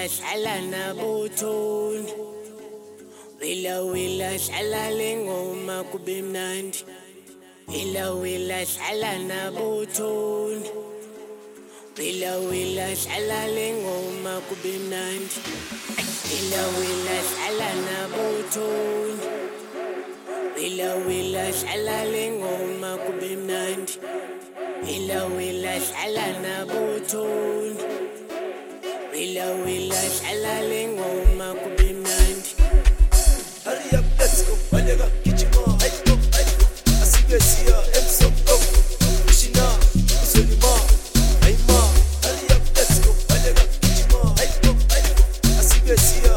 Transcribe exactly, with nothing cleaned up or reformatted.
hlala nabuthuni wila wila hlala lengoma kube mnandi wila wila hlala nabuthuni wila wila hlala lengoma kube mnandi wila wila hlala nabuthuni wila wila hlala lengoma kube mnandi wila wila hlala nabuthuni wila wila hlala lengoma kube mnandi. Hurry up, let's go. Balega, kichima, ay go, ay go. Asigesia, emso go. Shina, usolima, ay ma. Hurry up, let's go. Balega, kichima, ay go, ay go. Asigesia.